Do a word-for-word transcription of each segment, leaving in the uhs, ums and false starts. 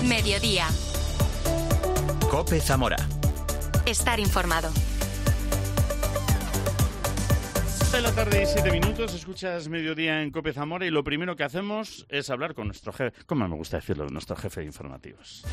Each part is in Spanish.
Mediodía. COPE Zamora. Estar informado. De la tarde y siete minutos, escuchas Mediodía en COPE Zamora y lo primero que hacemos es hablar con nuestro jefe, ¿cómo me gusta decirlo? Nuestro jefe de informativos.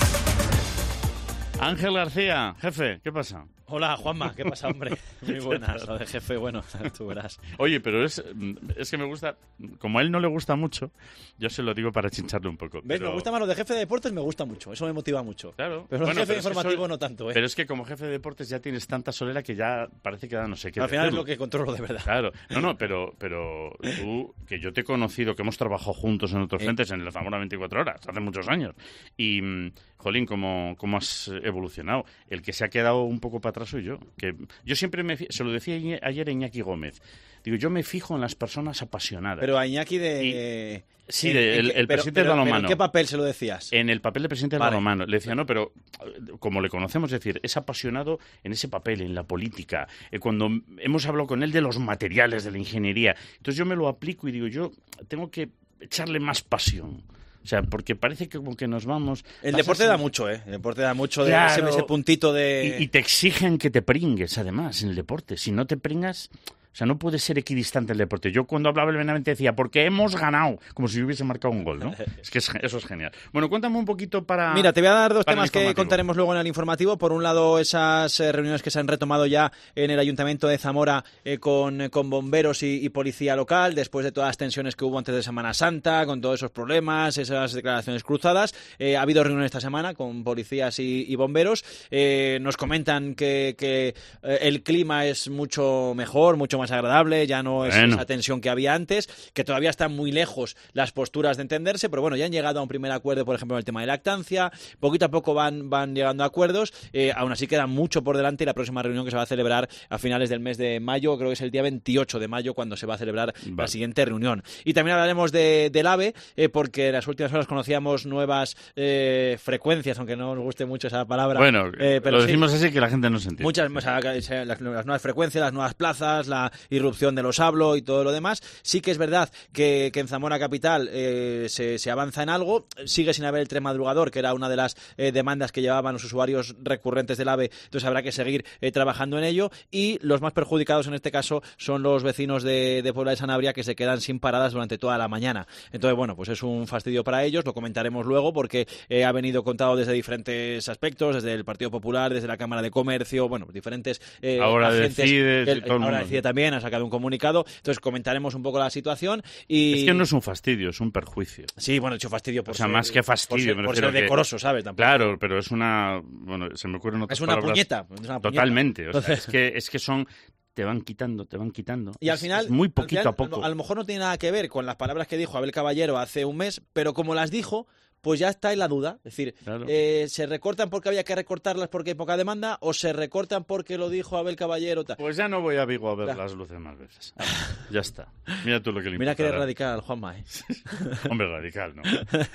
Ángel García, jefe, ¿qué pasa? Hola, Juanma, ¿qué pasa, hombre? Muy buenas, lo de jefe, bueno, tú verás. Oye, pero es, es que me gusta, como a él no le gusta mucho, yo se lo digo para chincharle un poco. ¿Ves? Pero... Me gusta más lo de jefe de deportes, me gusta mucho, eso me motiva mucho. Claro. Pero bueno, el jefe pero informativo es que soy... no tanto, ¿eh? Pero es que como jefe de deportes ya tienes tanta solera que ya parece que da no sé qué. Al final decirlo. es lo que controlo de verdad. Claro. No, no, pero, pero tú, que yo te he conocido, que hemos trabajado juntos en otros ¿Eh? frentes, en el Zamora veinticuatro horas, hace muchos años. Y, jolín, ¿cómo, cómo has evolucionado? El que se ha quedado un poco para atrás soy yo. Que yo siempre me... Se lo decía ayer a Iñaki Gómez. Digo, yo me fijo en las personas apasionadas. Pero a Iñaki de... Y, sí, en, de, en, el, el pero, presidente pero, del balonmano. ¿En qué papel se lo decías? En el papel de presidente del vale. balonmano. Le decía, no, pero como le conocemos, es decir, es apasionado en ese papel, en la política. Eh, cuando hemos hablado con él de los materiales, de la ingeniería. Entonces yo me lo aplico y digo, yo tengo que echarle más pasión. O sea, porque parece que como que nos vamos... El deporte da mucho, ¿eh? El deporte da mucho de claro, ese, ese puntito de... Y, y te exigen que te pringues, además, en el deporte. Si no te pringas... O sea, no puede ser equidistante el deporte. Yo cuando hablaba el Benavente decía, porque hemos ganado, como si hubiese marcado un gol, ¿no? Es que es, eso es genial. Bueno, cuéntame un poquito para... Mira, te voy a dar dos temas que contaremos luego en el informativo. Por un lado, esas eh, reuniones que se han retomado ya en el Ayuntamiento de Zamora eh, con, con bomberos y, y policía local, después de todas las tensiones que hubo antes de Semana Santa, con todos esos problemas, esas declaraciones cruzadas. Eh, ha habido reuniones esta semana con policías y, y bomberos. Eh, nos comentan que, que eh, el clima es mucho mejor, mucho más agradable, ya no es bueno. esa tensión que había antes, que todavía están muy lejos las posturas de entenderse, pero bueno, ya han llegado a un primer acuerdo, por ejemplo, en el tema de lactancia, poquito a poco van, van llegando a acuerdos, eh, aún así queda mucho por delante y la próxima reunión que se va a celebrar a finales del mes de mayo, creo que es el día veintiocho de mayo cuando se va a celebrar vale. la siguiente reunión. Y también hablaremos de, del AVE, eh, porque en las últimas horas conocíamos nuevas eh, frecuencias, aunque no nos guste mucho esa palabra. Bueno, eh, pero lo decimos sí, así que la gente no se entiende. Muchas, o sea, las, las nuevas frecuencias, las nuevas plazas, la irrupción de los hablo y todo lo demás. Sí que es verdad que, que en Zamora Capital eh, se, se avanza en algo. Sigue sin haber el tren madrugador, que era una de las eh, demandas que llevaban los usuarios recurrentes del AVE. Entonces habrá que seguir eh, trabajando en ello. Y los más perjudicados en este caso son los vecinos de, de Puebla de Sanabria, que se quedan sin paradas durante toda la mañana. Entonces, bueno, pues es un fastidio para ellos. Lo comentaremos luego porque eh, ha venido contado desde diferentes aspectos, desde el Partido Popular, desde la Cámara de Comercio, bueno, diferentes eh, ahora agentes. Decides, el, todo el ahora mundo. decide también, ha sacado un comunicado. Entonces comentaremos un poco la situación y... Es que no es un fastidio, es un perjuicio. Sí, bueno, he hecho fastidio por o sea, ser... más que fastidio, por ser, me por ser que... decoroso, ¿sabes? Tampoco. Claro, pero es una... Bueno, se me ocurren otras Es una palabras. puñeta. Es una puñeta. Totalmente. O sea, es, que, es que son... Te van quitando, te van quitando. Y al es, final... Es muy poquito final, a poco. A lo mejor no tiene nada que ver con las palabras que dijo Abel Caballero hace un mes, pero como las dijo... pues ya está en la duda. Es decir, claro. eh, ¿se recortan porque había que recortarlas porque hay poca demanda o se recortan porque lo dijo Abel Caballero? Tal? Pues ya no voy a Vigo a ver claro. las luces más veces. Ya está. Mira tú lo que le Mira importa. que eres radical, Juanma. ¿eh? Hombre, radical, ¿no?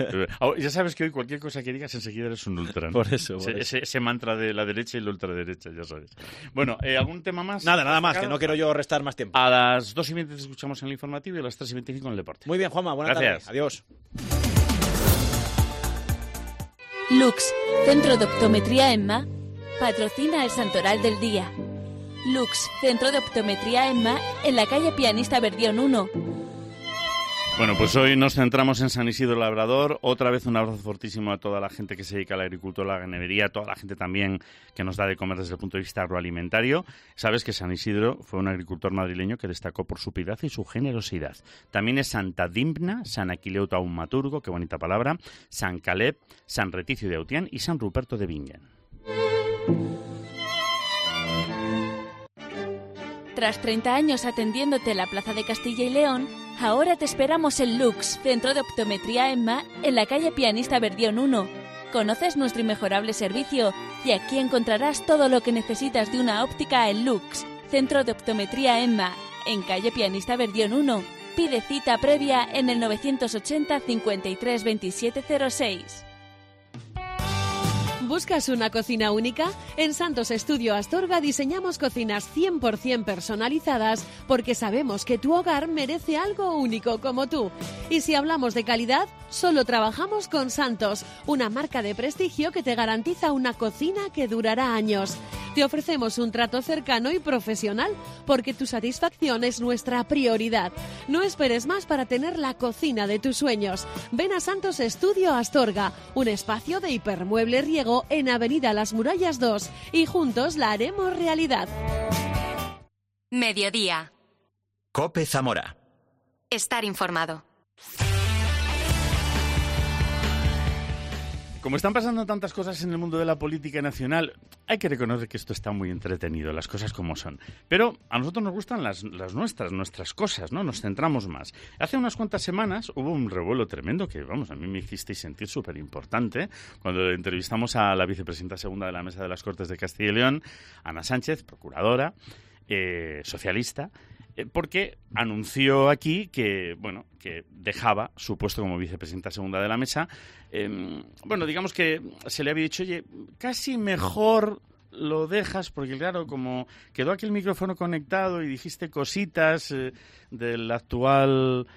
Ya sabes que hoy cualquier cosa que digas enseguida eres un ultra, ¿no? Por eso. Por ese, eso. Ese, ese mantra de la derecha y la ultraderecha, ya sabes. Bueno, eh, ¿algún tema más? Nada, nada más, que no quiero yo restar más tiempo. A las dos y veinte te escuchamos en el informativo y a las tres y veinticinco en el deporte. Muy bien, Juanma, buenas Gracias. tardes. Adiós. Lux, Centro de Optometría EMMA, patrocina el Santoral del Día. Lux, Centro de Optometría EMMA, en la calle Pianista Verdión uno. Bueno, pues hoy nos centramos en San Isidro Labrador. Otra vez un abrazo fortísimo a toda la gente que se dedica a la agricultura, a la ganadería, a toda la gente también que nos da de comer desde el punto de vista agroalimentario. Sabes que San Isidro fue un agricultor madrileño que destacó por su piedad y su generosidad. También es Santa Dimpna, San Aquileo Taumaturgo, qué bonita palabra, San Caleb, San Reticio de Autián y San Ruperto de Bingen. Tras treinta años atendiéndote en la Plaza de Castilla y León, ahora te esperamos en Lux, Centro de Optometría EMMA, en la calle Pianista Verdión uno. Conoces nuestro inmejorable servicio y aquí encontrarás todo lo que necesitas de una óptica en Lux, Centro de Optometría EMMA, en calle Pianista Verdión uno. Pide cita previa en el novecientos ochenta, cincuenta y tres, veintisiete cero seis. ¿Buscas una cocina única? En Santos Estudio Astorga diseñamos cocinas cien por ciento personalizadas porque sabemos que tu hogar merece algo único como tú. Y si hablamos de calidad, solo trabajamos con Santos, una marca de prestigio que te garantiza una cocina que durará años. Te ofrecemos un trato cercano y profesional porque tu satisfacción es nuestra prioridad. No esperes más para tener la cocina de tus sueños. Ven a Santos Estudio Astorga, un espacio de hipermueble riego en Avenida Las Murallas dos, y juntos la haremos realidad. Mediodía. COPE Zamora. Estar informado. Como están pasando tantas cosas en el mundo de la política nacional, hay que reconocer que esto está muy entretenido, las cosas como son. Pero a nosotros nos gustan las, las nuestras, nuestras cosas, ¿no? Nos centramos más. Hace unas cuantas semanas hubo un revuelo tremendo que, vamos, a mí me hicisteis sentir súper importante cuando entrevistamos a la vicepresidenta segunda de la Mesa de las Cortes de Castilla y León, Ana Sánchez, procuradora, eh, socialista, porque anunció aquí que, bueno, que dejaba su puesto como vicepresidenta segunda de la mesa. Eh, bueno, digamos que se le había dicho, oye, casi mejor lo dejas, porque claro, como quedó aquí el micrófono conectado y dijiste cositas eh, del actual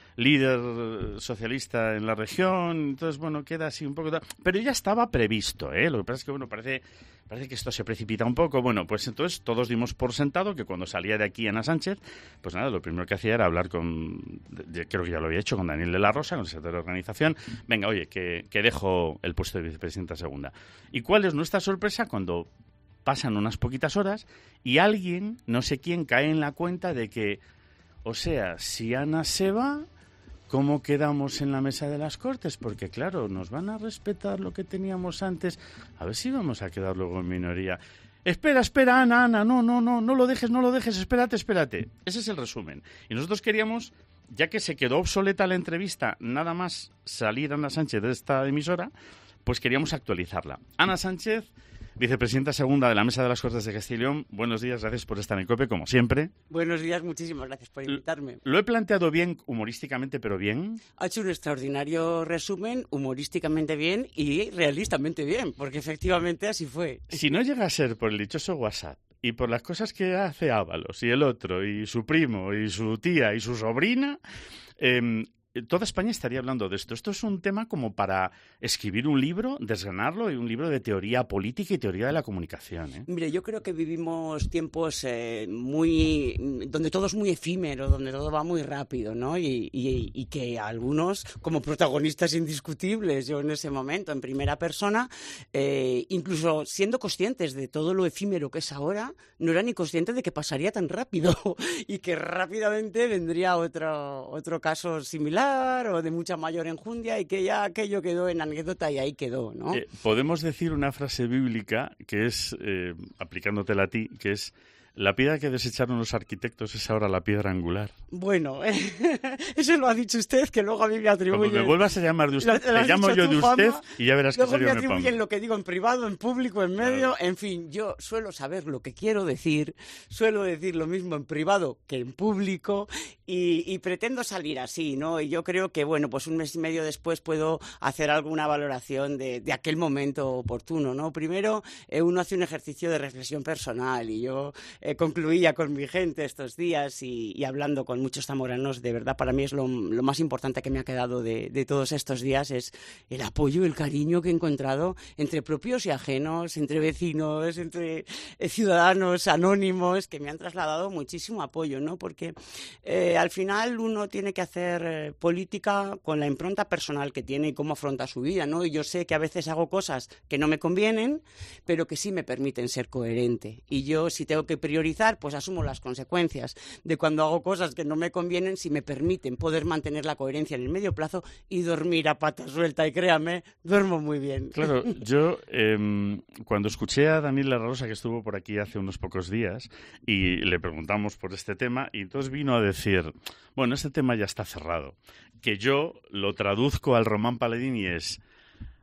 líder socialista en la región, entonces, bueno, queda así un poco... Pero ya estaba previsto, ¿eh? Lo que pasa es que, bueno, parece... Parece que esto se precipita un poco. Bueno, pues entonces todos dimos por sentado que cuando salía de aquí Ana Sánchez, pues nada, lo primero que hacía era hablar con, creo que ya lo había hecho, con Daniel de la Rosa, con el secretario de organización. Venga, oye, que, que dejo el puesto de vicepresidenta segunda. ¿Y cuál es nuestra sorpresa cuando pasan unas poquitas horas y alguien, no sé quién, cae en la cuenta de que, o sea, si Ana se va, ¿cómo quedamos en la mesa de las Cortes? Porque, claro, nos van a respetar lo que teníamos antes. A ver si vamos a quedar luego en minoría. Espera, espera, Ana, Ana, no, no, no, no lo dejes, no lo dejes, espérate, espérate. Ese es el resumen. Y nosotros queríamos, ya que se quedó obsoleta la entrevista, nada más salir Ana Sánchez de esta emisora, pues queríamos actualizarla. Ana Sánchez, vicepresidenta segunda de la Mesa de las Cortes de Castilla y León, buenos días, gracias por estar en COPE, como siempre. Buenos días, muchísimas gracias por invitarme. ¿Lo he planteado bien, humorísticamente, pero bien? Ha hecho un extraordinario resumen, humorísticamente bien y realistamente bien, porque efectivamente así fue. Si no llega a ser por el dichoso WhatsApp y por las cosas que hace Ábalos y el otro, y su primo, y su tía, y su sobrina... Eh, toda España estaría hablando de esto. Esto es un tema como para escribir un libro, desgranarlo, y un libro de teoría política y teoría de la comunicación, ¿eh? Mire, yo creo que vivimos tiempos eh, muy... donde todo es muy efímero, donde todo va muy rápido, ¿no? Y, y, y que algunos, como protagonistas indiscutibles, yo en ese momento, en primera persona, eh, incluso siendo conscientes de todo lo efímero que es ahora, no era ni consciente de que pasaría tan rápido y que rápidamente vendría otro, otro caso similar o de mucha mayor enjundia y que ya aquello quedó en anécdota y ahí quedó, ¿no? Eh, podemos decir una frase bíblica que es, eh, aplicándotela a ti, que es: la piedra que desecharon los arquitectos es ahora la piedra angular. Bueno, eh, eso lo ha dicho usted, que luego a mí me atribuye... Como me vuelvas a llamar de usted, lo, te llamo yo de usted fama, y ya verás que luego serio me me atribuyen pongo. lo que digo en privado, en público, en medio, Claro. En fin, yo suelo saber lo que quiero decir, suelo decir lo mismo en privado que en público y, y pretendo salir así, ¿no? Y yo creo que, bueno, pues un mes y medio después puedo hacer alguna valoración de, de aquel momento oportuno, ¿no? Primero, eh, uno hace un ejercicio de reflexión personal y yo eh, concluía con mi gente estos días y, y hablando con muchos zamoranos, de verdad para mí es lo, lo más importante que me ha quedado de, de todos estos días, es el apoyo, el cariño que he encontrado entre propios y ajenos, entre vecinos, entre eh, ciudadanos anónimos, que me han trasladado muchísimo apoyo, ¿no? Porque eh, al final uno tiene que hacer eh, política con la impronta personal que tiene y cómo afronta su vida, ¿no? Y yo sé que a veces hago cosas que no me convienen, pero que sí me permiten ser coherente. Y yo, si tengo que priorizar, pues asumo las consecuencias de cuando hago cosas que no me convienen, si me permiten poder mantener la coherencia en el medio plazo y dormir a pata suelta. Y créame, duermo muy bien. Claro, yo eh, cuando escuché a Daniel La Rosa, que estuvo por aquí hace unos pocos días, y le preguntamos por este tema, y entonces vino a decir, bueno, este tema ya está cerrado, que yo lo traduzco al Román Paladín y es: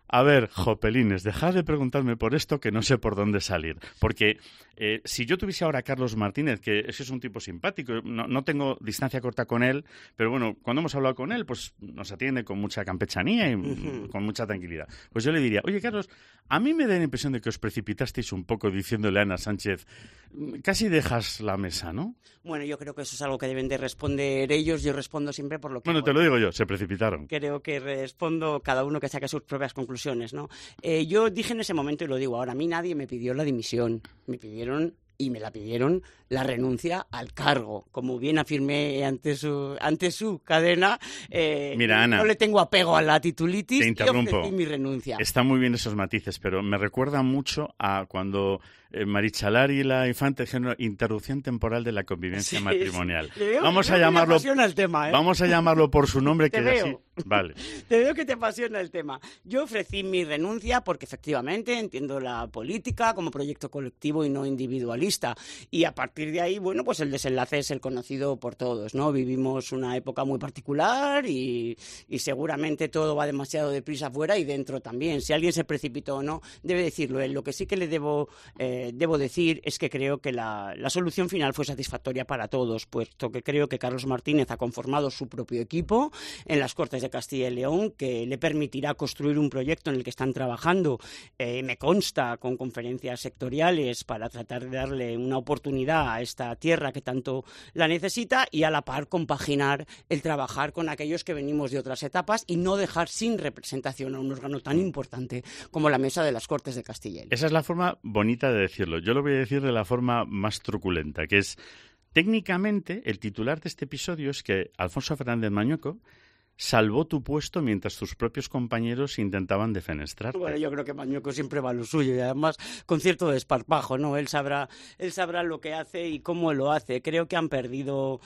a ver, jopelines, dejad de preguntarme por esto que no sé por dónde salir. Porque eh, si yo tuviese ahora a Carlos Martínez, que ese es un tipo simpático, no, no tengo distancia corta con él, pero bueno, cuando hemos hablado con él, pues nos atiende con mucha campechanía y uh-huh. con mucha tranquilidad. Pues yo le diría, oye, Carlos, a mí me da la impresión de que os precipitasteis un poco diciéndole a Ana Sánchez, casi dejas la mesa, ¿no? Bueno, yo creo que eso es algo que deben de responder ellos. Yo respondo siempre por lo que... Bueno, te lo digo yo, se precipitaron. Creo que respondo cada uno que saque sus propias conclusiones, ¿no? Eh, yo dije en ese momento, y lo digo ahora, a mí nadie me pidió la dimisión. Me pidieron, y me la pidieron, la renuncia al cargo. Como bien afirmé ante su, ante su cadena, eh, Mira, Ana, no le tengo apego a la titulitis te interrumpo. y ofrecí mi renuncia. Están muy bien esos matices, pero me recuerda mucho a cuando eh, Marichalar y la Infante dijeron interrupción temporal de la convivencia sí, matrimonial. Sí. Veo, vamos veo a llamarlo, que te apasiona el tema, ¿eh? Vamos a llamarlo por su nombre, te que veo. así. Vale. Te veo que te apasiona el tema. Yo ofrecí mi renuncia porque efectivamente entiendo la política como proyecto colectivo y no individualista. Y a partir de ahí, bueno, pues el desenlace es el conocido por todos, ¿no? Vivimos una época muy particular y, y seguramente todo va demasiado deprisa fuera y dentro también. Si alguien se precipitó o no, debe decirlo él. Lo que sí que le debo, eh, debo decir es que creo que la, la solución final fue satisfactoria para todos, puesto que creo que Carlos Martínez ha conformado su propio equipo en las Cortes de Castilla y León, que le permitirá construir un proyecto en el que están trabajando, eh, me consta, con conferencias sectoriales para tratar de darle una oportunidad a esta tierra que tanto la necesita y a la par compaginar el trabajar con aquellos que venimos de otras etapas y no dejar sin representación a un órgano tan importante como la Mesa de las Cortes de Castilla y León. Esa es la forma bonita de decirlo. Yo lo voy a decir de la forma más truculenta, que es, técnicamente, el titular de este episodio es que Alfonso Fernández Mañueco salvó tu puesto mientras tus propios compañeros intentaban defenestrarte. Bueno, yo creo que Mañueco siempre va a lo suyo y además con cierto desparpajo, ¿no? Él sabrá, él sabrá lo que hace y cómo lo hace. Creo que han perdido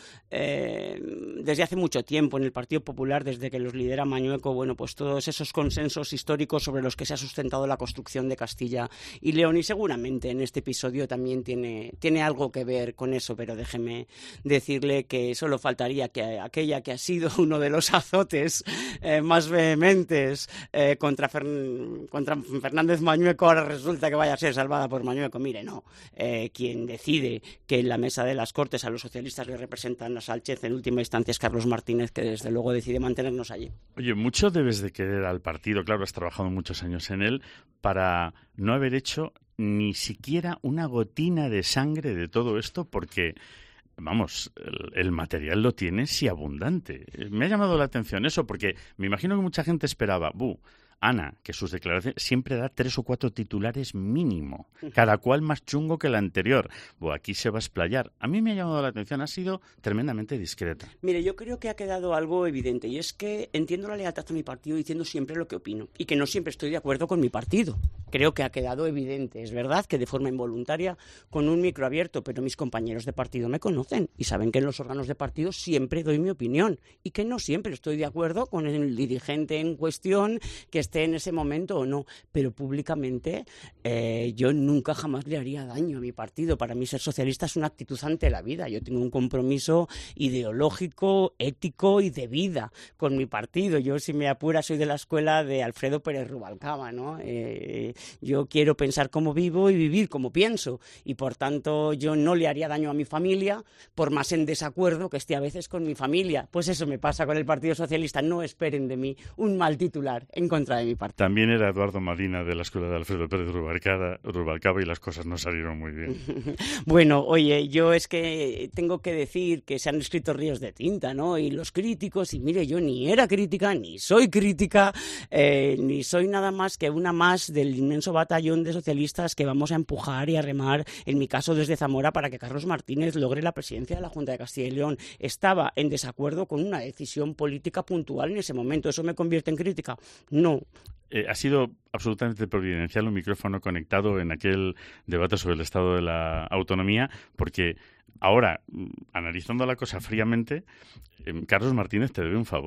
eh, desde hace mucho tiempo en el Partido Popular, desde que los lidera Mañueco, bueno, pues todos esos consensos históricos sobre los que se ha sustentado la construcción de Castilla y León, y seguramente en este episodio también tiene, tiene algo que ver con eso, pero déjeme decirle que solo faltaría que aquella que ha sido uno de los azotes Eh, más vehementes eh, contra, Fern- contra Fernández Mañueco ahora resulta que vaya a ser salvada por Mañueco. Mire, no. Eh, quien decide que en la Mesa de las Cortes a los socialistas le representan a Sánchez en última instancia es Carlos Martínez, que desde luego decide mantenernos allí. Oye, mucho debes de querer al partido, claro, has trabajado muchos años en él, para no haber hecho ni siquiera una gotina de sangre de todo esto, porque... Vamos, el, el material lo tienes y abundante. Me ha llamado la atención eso, porque me imagino que mucha gente esperaba, buh, Ana, que sus declaraciones siempre da tres o cuatro titulares mínimo, cada cual más chungo que el anterior. Buah, aquí se va a explayar. A mí me ha llamado la atención, ha sido tremendamente discreta. Mire, yo creo que ha quedado algo evidente, y es que entiendo la lealtad a mi partido diciendo siempre lo que opino, y que no siempre estoy de acuerdo con mi partido. Creo que ha quedado evidente. Es verdad que de forma involuntaria, con un micro abierto, pero mis compañeros de partido me conocen y saben que en los órganos de partido siempre doy mi opinión y que no siempre estoy de acuerdo con el dirigente en cuestión que esté en ese momento o no, pero públicamente eh, yo nunca jamás le haría daño a mi partido. Para mí ser socialista es una actitud ante la vida. Yo tengo un compromiso ideológico, ético y de vida con mi partido. Yo, si me apura, soy de la escuela de Alfredo Pérez Rubalcaba, ¿no? Eh, yo quiero pensar como vivo y vivir como pienso, y por tanto yo no le haría daño a mi familia, por más en desacuerdo que esté a veces con mi familia. Pues eso me pasa con el Partido Socialista. No esperen de mí un mal titular en contra de mi partido. También era Eduardo Marina de la escuela de Alfredo Pérez Rubalcaba, Rubalcaba y las cosas no salieron muy bien. Bueno, oye, yo es que tengo que decir que se han escrito ríos de tinta, ¿no? Y los críticos, y mire, yo ni era crítica, ni soy crítica, eh, ni soy nada más que una más del inmenso batallón de socialistas que vamos a empujar y a remar, en mi caso desde Zamora, para que Carlos Martínez logre la presidencia de la Junta de Castilla y León. Estaba en desacuerdo con una decisión política puntual en ese momento. ¿Eso me convierte en crítica? No. Eh, ha sido absolutamente providencial un micrófono conectado en aquel debate sobre el estado de la autonomía, porque ahora, analizando la cosa fríamente, eh, Carlos Martínez te debe un favor.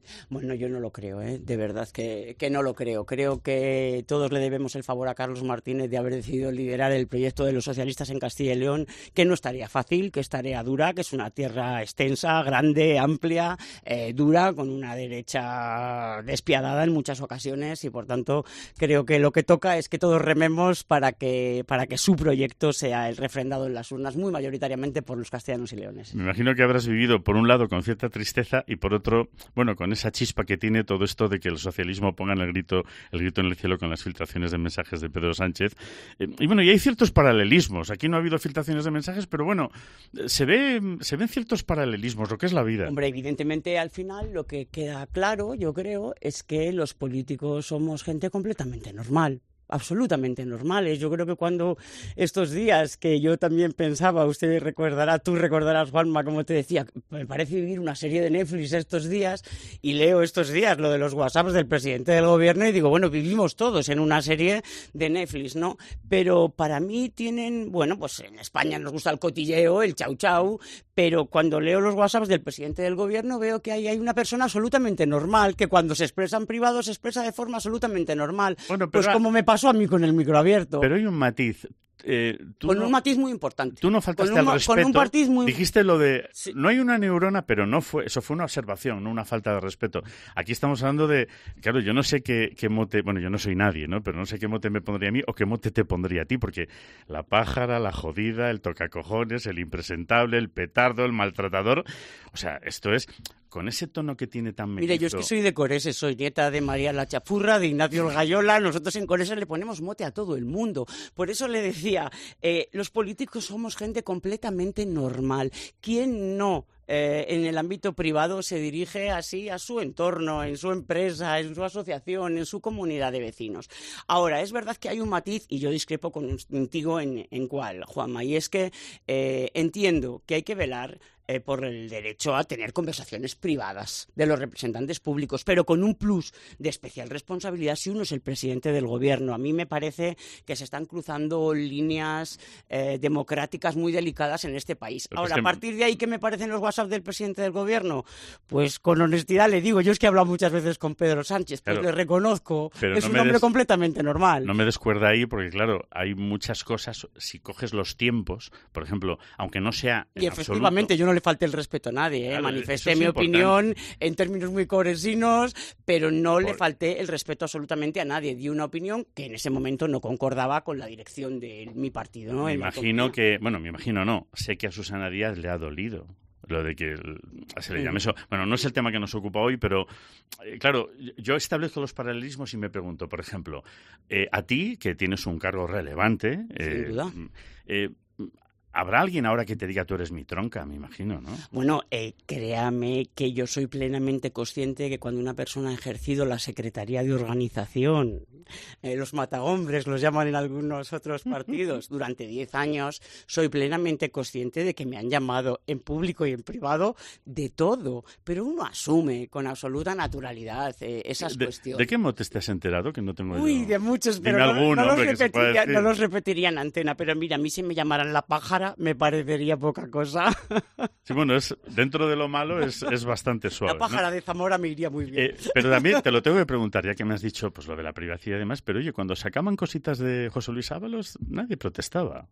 Bueno, yo no lo creo, ¿eh? De verdad que, que no lo creo. Creo que todos le debemos el favor a Carlos Martínez de haber decidido liderar el proyecto de los socialistas en Castilla y León, que no es tarea fácil, que es tarea dura, que es una tierra extensa, grande, amplia, eh, dura, con una derecha despiadada en muchas ocasiones y, por tanto, creo que lo que toca es que todos rememos para que, para que su proyecto sea el refrendado en las urnas, muy mayoritariamente por los castellanos y leoneses. Me imagino que habrás vivido, por un lado, con cierta tristeza y, por otro, bueno, con esa chispa que tiene todo esto de que el socialismo ponga el grito, el grito en el cielo con las filtraciones de mensajes de Pedro Sánchez. Eh, y bueno, y hay ciertos paralelismos. Aquí no ha habido filtraciones de mensajes, pero bueno, se ve, se ven ciertos paralelismos, lo que es la vida. Hombre, evidentemente al final lo que queda claro, yo creo, es que los políticos somos gente completamente normal. Absolutamente normales. Yo creo que cuando estos días, que yo también pensaba, usted recordará, tú recordarás, Juanma, como te decía, me parece vivir una serie de Netflix estos días, y leo estos días lo de los WhatsApps del presidente del gobierno y digo, bueno, vivimos todos en una serie de Netflix, ¿no? Pero para mí tienen, bueno, pues en España nos gusta el cotilleo, el chau chau, pero cuando leo los WhatsApps del presidente del gobierno veo que ahí hay una persona absolutamente normal, que cuando se expresa en privado se expresa de forma absolutamente normal. Bueno, pero pues como me pasó a mí con el micro abierto. Pero hay un matiz. Eh, tú con no, un matiz muy importante. Tú no faltaste un, al respeto. Con un matiz muy... Dijiste lo de... Sí. No hay una neurona, pero no fue... Eso fue una observación, no una falta de respeto. Aquí estamos hablando de... Claro, yo no sé qué, qué mote... Bueno, yo no soy nadie, ¿no? Pero no sé qué mote me pondría a mí o qué mote te pondría a ti, porque la pájara, la jodida, el tocacojones, el impresentable, el petardo, el maltratador... O sea, esto es... Con ese tono que tiene tan metido... Mire, yo es que soy de Corese, soy nieta de María la Chafurra, de Ignacio el Gayola. Nosotros en Corese le ponemos mote a todo el mundo. Por eso le decía, eh, los políticos somos gente completamente normal. ¿Quién no eh, en el ámbito privado se dirige así a su entorno, en su empresa, en su asociación, en su comunidad de vecinos? Ahora, es verdad que hay un matiz, y yo discrepo contigo en, en cuál, Juanma, y es que eh, entiendo que hay que velar Eh, por el derecho a tener conversaciones privadas de los representantes públicos, pero con un plus de especial responsabilidad si uno es el presidente del gobierno. A mí me parece que se están cruzando líneas eh, democráticas muy delicadas en este país. Pero Ahora, es que... a partir de ahí, ¿qué me parecen los WhatsApp del presidente del gobierno? Pues con honestidad le digo, yo es que he hablado muchas veces con Pedro Sánchez, pues claro, le reconozco, es no un hombre des... completamente normal. No me descuerda ahí porque, claro, hay muchas cosas, si coges los tiempos, por ejemplo, aunque no sea en Y efectivamente, absoluto... yo no le falte el respeto a nadie, ¿eh? Claro, manifesté mi importante. opinión en términos muy coresinos, pero no por... le falté el respeto absolutamente a nadie. Di una opinión que en ese momento no concordaba con la dirección de mi partido, ¿no? Me imagino que, bueno, me imagino no, sé que a Susana Díaz le ha dolido lo de que se le llame eso. Bueno, no es el tema que nos ocupa hoy, pero eh, claro, yo establezco los paralelismos y me pregunto, por ejemplo, eh, a ti, que tienes un cargo relevante, eh, sin duda. Eh, ¿Habrá alguien ahora que te diga tú eres mi tronca, me imagino, no? Bueno, eh, créame que yo soy plenamente consciente que cuando una persona ha ejercido la Secretaría de Organización, eh, los matahombres los llaman en algunos otros partidos, durante diez años, soy plenamente consciente de que me han llamado en público y en privado de todo, pero uno asume con absoluta naturalidad eh, esas de, cuestiones. ¿De qué motes te has enterado? Que no tengo Uy, yo... de muchos, Dime pero alguno, no, no, los hombre, repetiría, no los repetiría en antena, pero mira, a mí si me llamaran la pájara me parecería poca cosa. Sí, bueno, es, dentro de lo malo es, es bastante suave. La pájara, ¿no?, de Zamora me iría muy bien. Eh, pero también te lo tengo que preguntar, ya que me has dicho pues lo de la privacidad y demás, pero oye, cuando sacaban cositas de José Luis Ábalos, nadie protestaba.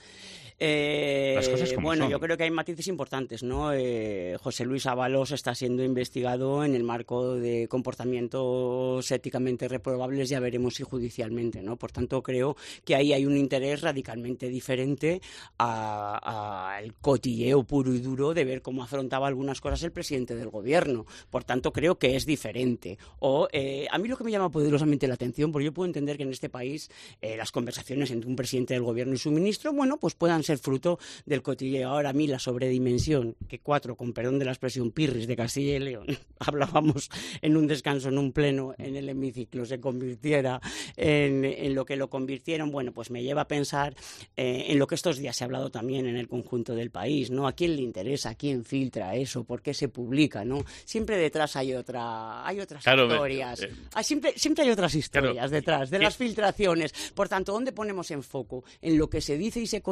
Eh, Las cosas como bueno, son. yo creo que hay matices importantes, ¿no? Eh, José Luis Ábalos está siendo investigado en el marco de comportamientos éticamente reprobables, ya veremos si judicialmente, ¿no? Por tanto, creo que ahí hay un interés radicalmente diferente al cotilleo puro y duro de ver cómo afrontaba algunas cosas el presidente del gobierno. Por tanto, creo que es diferente. O eh, a mí lo que me llama poderosamente la atención, porque yo puedo entender que en este país eh, las conversaciones entre un presidente del gobierno y su ministro, bueno, pues puedan ser fruto del cotilleo. Ahora a mí la sobredimensión que cuatro, con perdón de la expresión, pirris de Castilla y León, hablábamos en un descanso, en un pleno, en el hemiciclo, se convirtiera en, en lo que lo convirtieron, bueno, pues me lleva a pensar eh, en lo que estos días se ha hablado también en el conjunto del país, ¿no? ¿A quién le interesa? ¿A quién filtra eso? ¿Por qué se publica? ¿No? Siempre detrás hay otra, hay otras claro, historias. Eh, eh, siempre, siempre hay otras historias claro, detrás de las filtraciones. Por tanto, ¿dónde ponemos en foco? ¿En lo que se dice y se conoce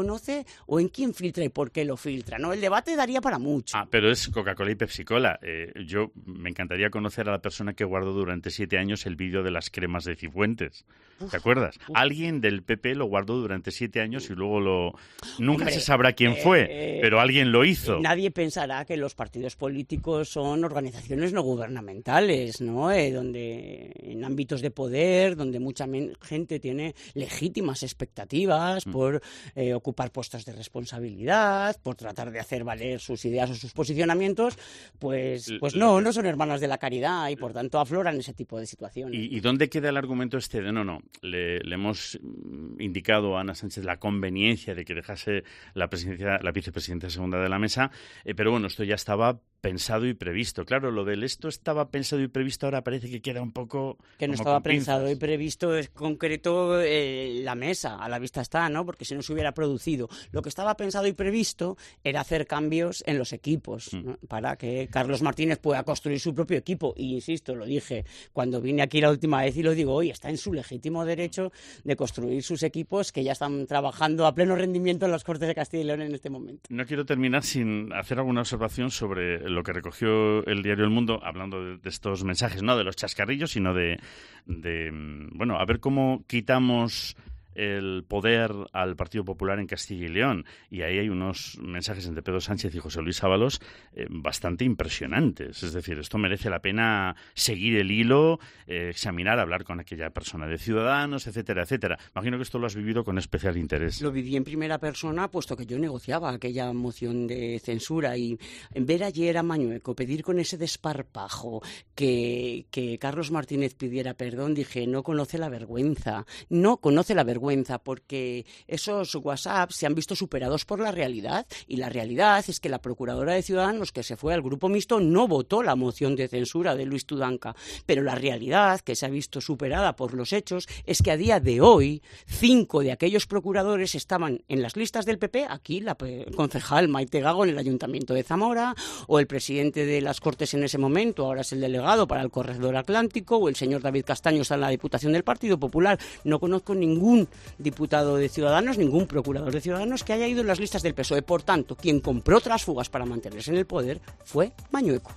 o en quién filtra y por qué lo filtra, ¿no? El debate daría para mucho. Ah, pero es Coca-Cola y Pepsi-Cola. Eh, yo me encantaría conocer a la persona que guardó durante siete años el vídeo de las cremas de Cifuentes. Uf, ¿Te acuerdas? Uf. Alguien del P P lo guardó durante siete años y luego lo... Nunca Hombre, se sabrá quién eh, fue, eh, pero alguien lo hizo. Nadie pensará que los partidos políticos son organizaciones no gubernamentales, ¿no? Eh, donde en ámbitos de poder, donde mucha men- gente tiene legítimas expectativas Mm. por eh, ocupar puestos de responsabilidad, por tratar de hacer valer sus ideas o sus posicionamientos, pues, pues no, no son hermanas de la caridad y por tanto afloran ese tipo de situaciones. ¿Y, y dónde queda el argumento este de no, no? Le, le hemos indicado a Ana Sánchez la conveniencia de que dejase la presidencia, la vicepresidenta segunda de la mesa, eh, pero bueno, esto ya estaba pensado y previsto. Claro, lo del esto estaba pensado y previsto ahora parece que queda un poco... Que no como estaba con pinzas. pensado y previsto es concreto eh, la mesa, a la vista está, ¿no? Porque si no se hubiera producido. Lo que estaba pensado y previsto era hacer cambios en los equipos, ¿no? Mm. Para que Carlos Martínez pueda construir su propio equipo. Y insisto, lo dije cuando vine aquí la última vez y lo digo hoy, está en su legítimo derecho de construir sus equipos que ya están trabajando a pleno rendimiento en las Cortes de Castilla y León en este momento. No quiero terminar sin hacer alguna observación sobre lo que recogió el diario El Mundo, hablando de, de estos mensajes, no de los chascarrillos, sino de, de, bueno, a ver cómo quitamos el poder al Partido Popular en Castilla y León. Y ahí hay unos mensajes entre Pedro Sánchez y José Luis Ábalos eh, bastante impresionantes. Es decir, esto merece la pena seguir el hilo, eh, examinar, hablar con aquella persona de Ciudadanos, etcétera, etcétera. Imagino que esto lo has vivido con especial interés. Lo viví en primera persona, puesto que yo negociaba aquella moción de censura y ver ayer a Mañueco pedir con ese desparpajo que, que Carlos Martínez pidiera perdón, dije, no conoce la vergüenza, no conoce la vergüenza. Porque esos WhatsApp se han visto superados por la realidad y la realidad es que la procuradora de Ciudadanos que se fue al grupo mixto no votó la moción de censura de Luis Tudanca, pero la realidad que se ha visto superada por los hechos es que a día de hoy cinco de aquellos procuradores estaban en las listas del P P, aquí la concejal Maite Gago en el Ayuntamiento de Zamora o el presidente de las Cortes en ese momento, ahora es el delegado para el Corredor Atlántico, o el señor David Castaño está en la Diputación del Partido Popular. No conozco ningún diputado de Ciudadanos, ningún procurador de Ciudadanos que haya ido en las listas del P S O E. Por tanto, quien compró trasfugas para mantenerse en el poder fue Mañueco.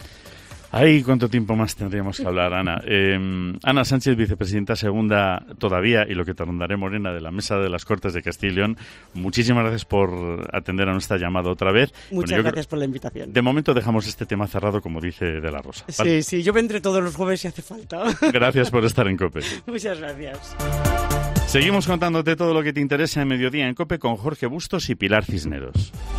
Ay, ¿cuánto tiempo más tendríamos que hablar, Ana? Eh, Ana Sánchez, vicepresidenta segunda todavía, y lo que te rondaré, Morena, de la Mesa de las Cortes de Castilla y León. Muchísimas gracias por atender a nuestra llamada otra vez. Muchas bueno, gracias creo, por la invitación. De momento dejamos este tema cerrado, como dice De la Rosa. ¿Vale? Sí, sí, yo vendré todos los jueves si hace falta. Gracias por estar en COPE. Muchas gracias. Seguimos contándote todo lo que te interesa en Mediodía en COPE con Jorge Bustos y Pilar Cisneros.